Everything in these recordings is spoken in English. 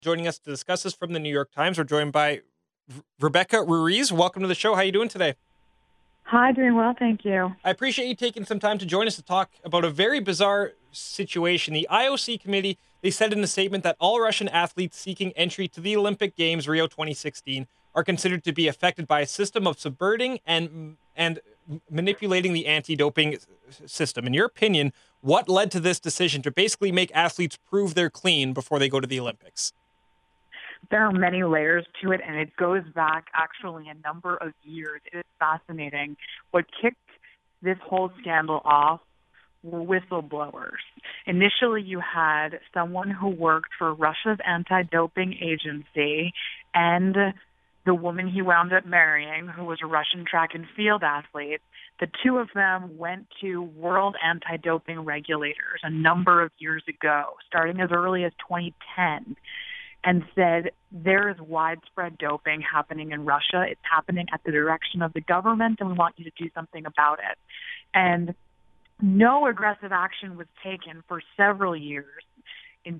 Joining us to discuss this from the New York Times, we're joined by Rebecca Ruiz. Welcome to the show. How are you doing today? Hi, doing well, thank you. I appreciate you taking some time to join us to talk about a very bizarre situation. The IOC committee, they said in a statement that all Russian athletes seeking entry to the Olympic Games Rio 2016 are considered to be affected by a system of subverting and manipulating the anti-doping system. In your opinion, what led to this decision to basically make athletes prove they're clean before they go to the Olympics? There are many layers to it, and it goes back actually a number of years. It is fascinating. What kicked this whole scandal off were whistleblowers. Initially, you had someone who worked for Russia's anti-doping agency and the woman he wound up marrying, who was a Russian track and field athlete. The two of them went to world anti-doping regulators a number of years ago, starting as early as 2010. And said, there is widespread doping happening in Russia. It's happening at the direction of the government, and we want you to do something about it. And no aggressive action was taken for several years. In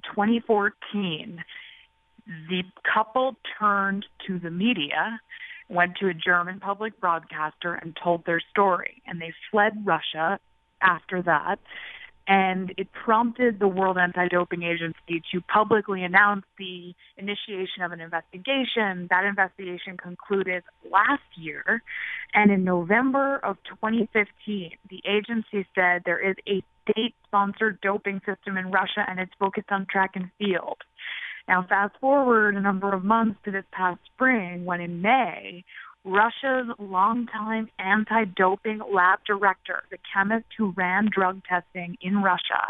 2014, the couple turned to the media, went to a German public broadcaster, and told their story. And they fled Russia after that. And it prompted the World Anti-Doping Agency to publicly announce the initiation of an investigation. That investigation concluded last year. And in November of 2015, the agency said there is a state-sponsored doping system in Russia, and it's focused on track and field. Now, fast forward a number of months to this past spring, when in May, Russia's longtime anti-doping lab director, the chemist who ran drug testing in Russia,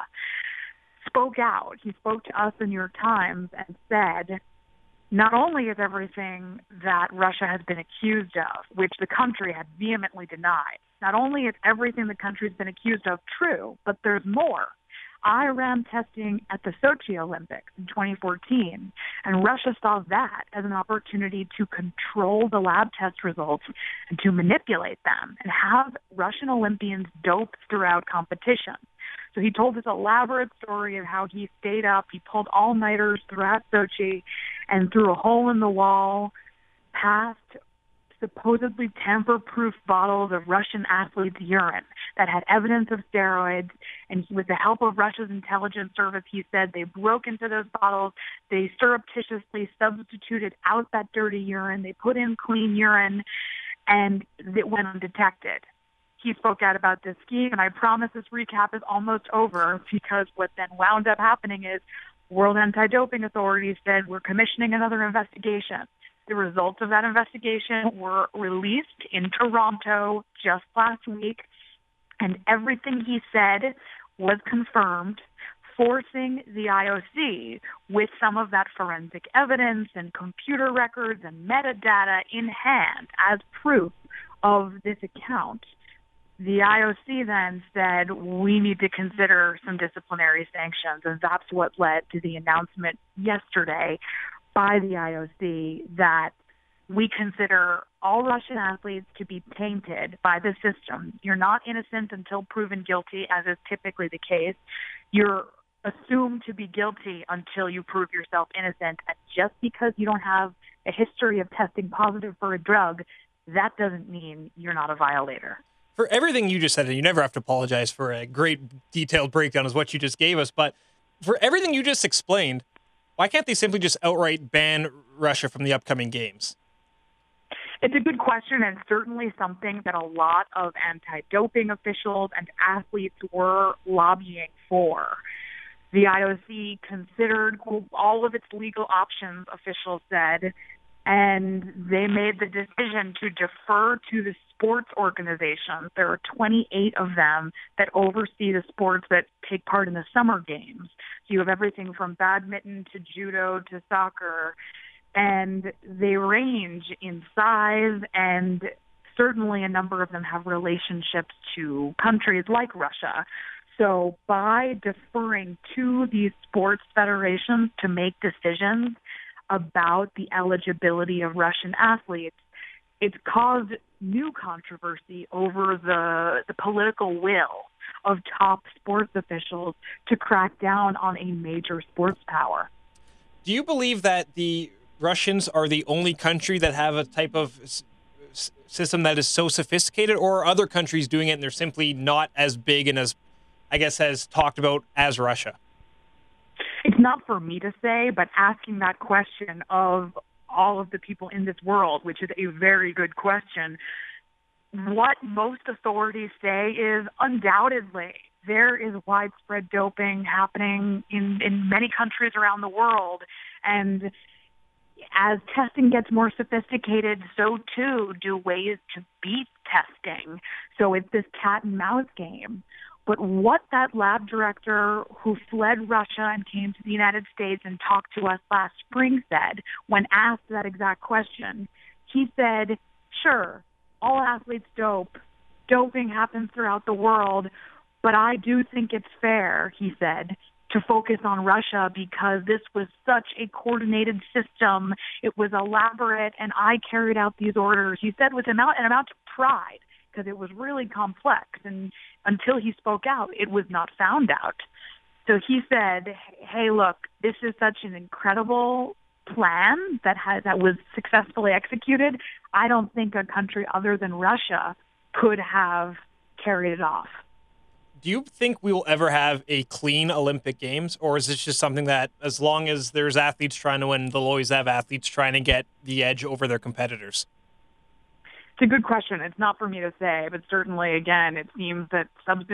spoke out. He spoke to us, the New York Times, and said, not only is everything that Russia has been accused of, which the country had vehemently denied, not only is everything the country's been accused of true, but there's more. I ran testing at the Sochi Olympics in 2014, and Russia saw that as an opportunity to control the lab test results and to manipulate them and have Russian Olympians doped throughout competition. So he told this elaborate story of how he stayed up, he pulled all-nighters throughout Sochi, and through a hole in the wall, passed supposedly tamper-proof bottles of Russian athletes' urine that had evidence of steroids. And with the help of Russia's intelligence service, he said they broke into those bottles, they surreptitiously substituted out that dirty urine, they put in clean urine, and it went undetected. He spoke out about this scheme, and I promise this recap is almost over, because what then wound up happening is World Anti-Doping Authority said, we're commissioning another investigation. The results of that investigation were released in Toronto just last week, and everything he said was confirmed, forcing the IOC, with some of that forensic evidence and computer records and metadata in hand as proof of this account. The IOC then said, we need to consider some disciplinary sanctions, and that's what led to the announcement yesterday by the IOC that we consider all Russian athletes to be tainted by the system. You're not innocent until proven guilty, as is typically the case. You're assumed to be guilty until you prove yourself innocent. And just because you don't have a history of testing positive for a drug, that doesn't mean you're not a violator. For everything you just said, and you never have to apologize for a great detailed breakdown as what you just gave us, but for everything you just explained, why can't they simply just outright ban Russia from the upcoming games? It's a good question, and certainly something that a lot of anti-doping officials and athletes were lobbying for. The IOC considered all of its legal options, officials said, and they made the decision to defer to the sports organizations. There are 28 of them that oversee the sports that take part in the summer games. So you have everything from badminton to judo to soccer, and they range in size, and certainly a number of them have relationships to countries like Russia. So by deferring to these sports federations to make decisions about the eligibility of Russian athletes, it's caused new controversy over the political will of top sports officials to crack down on a major sports power. Do you believe that the Russians are the only country that have a type of system that is so sophisticated, or are other countries doing it and they're simply not as big and as, I guess, as talked about as Russia? It's not for me to say, but asking that question of all of the people in this world, which is a very good question, what most authorities say is undoubtedly there is widespread doping happening in many countries around the world. And as testing gets more sophisticated, so too do ways to beat testing. So it's this cat and mouse game. But what that lab director who fled Russia and came to the United States and talked to us last spring said, when asked that exact question, he said, sure, all athletes dope. Doping happens throughout the world, but I do think it's fair, he said, to focus on Russia because this was such a coordinated system. It was elaborate, and I carried out these orders, he said, with an amount of pride, because it was really complex. And until he spoke out, it was not found out. So he said, hey, look, this is such an incredible plan that was successfully executed. I don't think a country other than Russia could have carried it off. Do you think we will ever have a clean Olympic Games, or is this just something that, as long as there's athletes trying to win, they'll always have athletes trying to get the edge over their competitors? It's a good question. It's not for me to say, but certainly, again, it seems that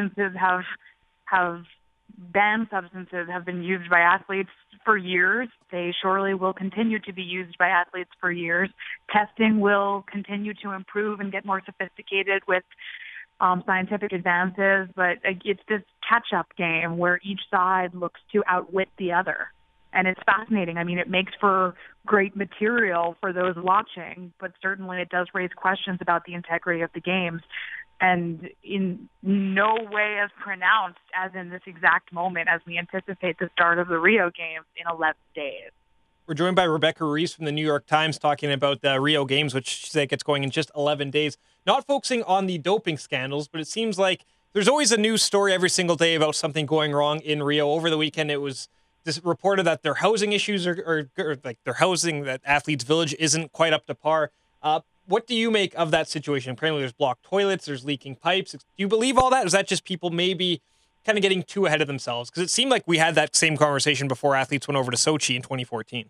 banned substances have been used by athletes for years. They surely will continue to be used by athletes for years. Testing will continue to improve and get more sophisticated with scientific advances, but it's this catch-up game where each side looks to outwit the other. And it's fascinating. I mean, it makes for great material for those watching, but certainly it does raise questions about the integrity of the games. And in no way as pronounced as in this exact moment as we anticipate the start of the Rio Games in 11 days. We're joined by Rebecca Ruiz from the New York Times talking about the Rio Games, which she said gets going in just 11 days. Not focusing on the doping scandals, but it seems like there's always a news story every single day about something going wrong in Rio. Over the weekend, it was reported that their housing issues or like their housing, that Athletes Village isn't quite up to par. What do you make of that situation? Apparently there's blocked toilets, there's leaking pipes. Do you believe all that? Or is that just people maybe kind of getting too ahead of themselves? Because it seemed like we had that same conversation before athletes went over to Sochi in 2014.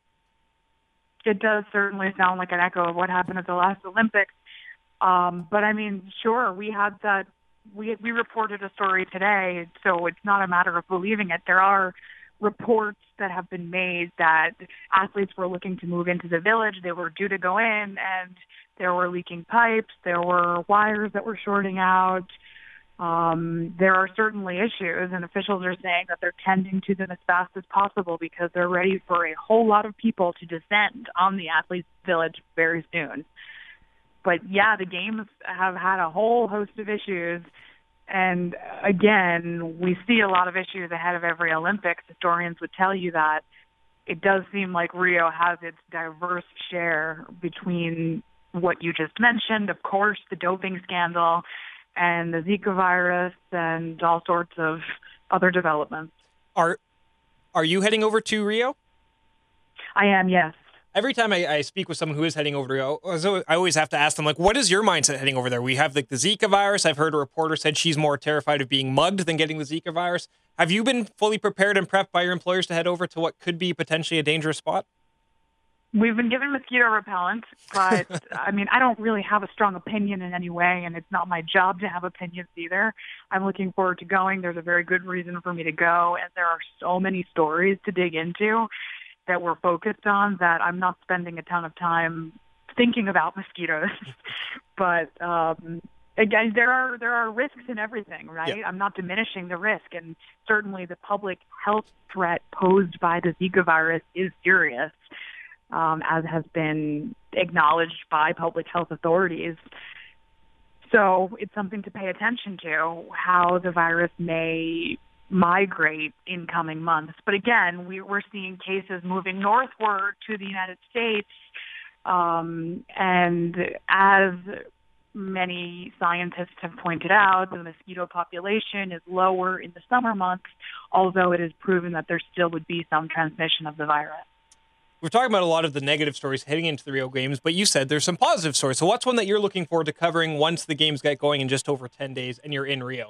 It does certainly sound like an echo of what happened at the last Olympics. But I mean, sure, we had that. We reported a story today, so it's not a matter of believing it. There are reports that have been made that athletes were looking to move into the village. They were due to go in, and there were leaking pipes. There were wires that were shorting out. There are certainly issues, and officials are saying that they're tending to them as fast as possible because they're ready for a whole lot of people to descend on the Athletes Village very soon. But yeah, the games have had a whole host of issues. And again, we see a lot of issues ahead of every Olympics. Historians would tell you that. It does seem like Rio has its diverse share between what you just mentioned, of course, the doping scandal, and the Zika virus, and all sorts of other developments. Are you heading over to Rio? I am, yes. Every time I speak with someone who is heading over to Rio, I always have to ask them, like, what is your mindset heading over there? We have like the Zika virus. I've heard a reporter said she's more terrified of being mugged than getting the Zika virus. Have you been fully prepared and prepped by your employers to head over to what could be potentially a dangerous spot? We've been given mosquito repellent, but I mean, I don't really have a strong opinion in any way, and it's not my job to have opinions either. I'm looking forward to going. There's a very good reason for me to go, and there are so many stories to dig into that we're focused on that I'm not spending a ton of time thinking about mosquitoes. But again, there are risks in everything, right? Yeah. I'm not diminishing the risk, and certainly the public health threat posed by the Zika virus is serious, as has been acknowledged by public health authorities. So it's something to pay attention to, how the virus may migrate in coming months. But again, we're seeing cases moving northward to the United States, and as many scientists have pointed out, the mosquito population is lower in the summer months, although it is proven that there still would be some transmission of the virus. We're talking about a lot of the negative stories heading into the Rio Games, but you said there's some positive stories. So what's one that you're looking forward to covering once the games get going in just over 10 days and you're in Rio?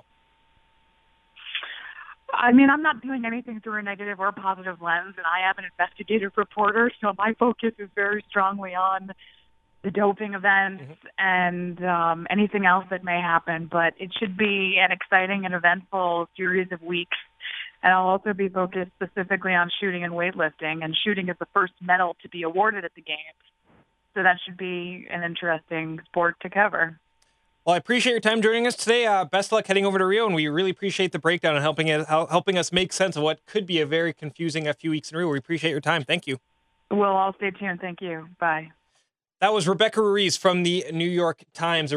I mean, I'm not doing anything through a negative or positive lens, and I am an investigative reporter, so my focus is very strongly on the doping events and anything else that may happen. But it should be an exciting and eventful series of weeks. And I'll also be focused specifically on shooting and weightlifting, and shooting is the first medal to be awarded at the Games. So that should be an interesting sport to cover. Well, I appreciate your time joining us today. Best of luck heading over to Rio, and we really appreciate the breakdown and helping us make sense of what could be a very confusing few weeks in Rio. We appreciate your time. Thank you. Well, I'll stay tuned. Thank you. Bye. That was Rebecca Ruiz from the New York Times.